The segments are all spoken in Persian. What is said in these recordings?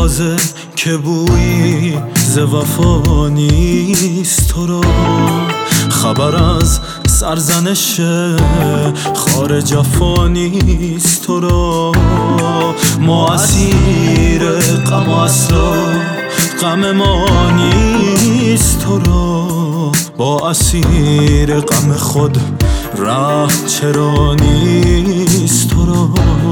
تازه که بویی ز وفا نیست، تو را خبر از سرزنش خار جفا نیست، تو را ما اسیر غم و اصلا غم ما نیست، تو را با اسیر غم خود ره چرا نیست، تو را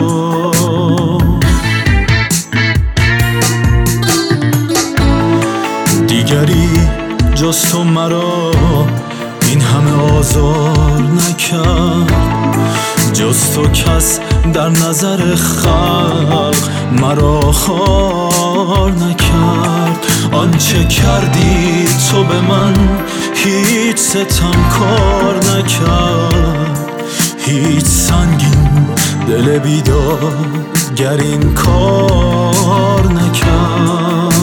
دیگری جز تو مرا این همه آزار نکرد، جز تو کس در نظر خلق مرا خوار نکرد. آنچه کردی تو به من هیچ ستم کار نکرد، هیچ سنگین دل بیدار گر این کار نکرد.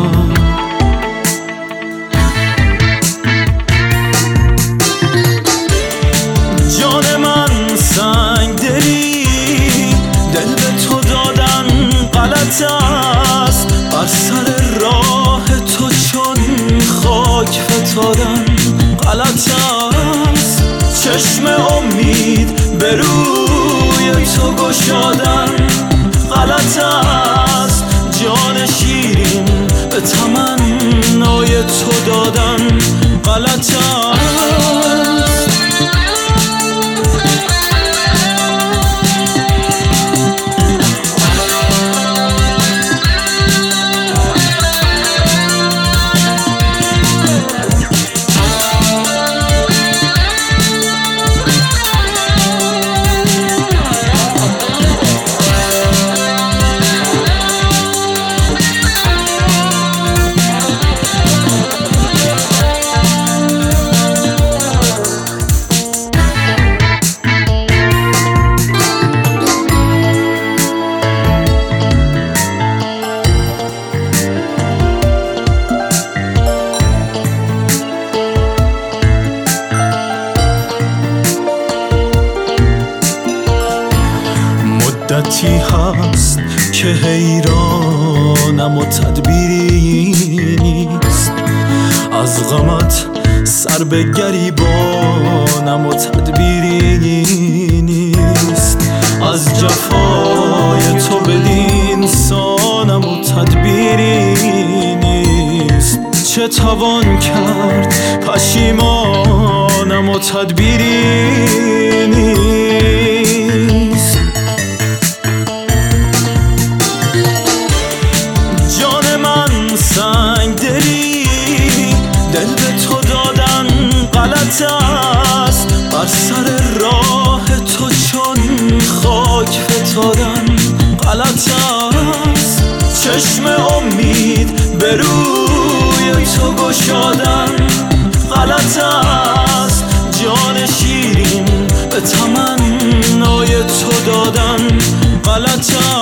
جان من سنگ دلی دل به تو دادن غلط است، بر سر راه تو چون خاک فتادن غلط است. چشم امید به روی تو گشادن غلط است، جان شیرین به تمنای تو دادن غلط است. مدتی هست که حیرانم و تدبیری نیست، از غمت سر به گریبانم و تدبیری نیست، از جفای تو بدین سانم و تدبیری نیست. چه توان کرد پشیمانم و تدبیری نیست. سنگ دلی دل به تو دادن غلط است، بر سر راه تو چون خاک فتادن غلط است. چشم امید به روی تو گشادن غلط است، جان شیرین به تمنای تو دادن غلط است.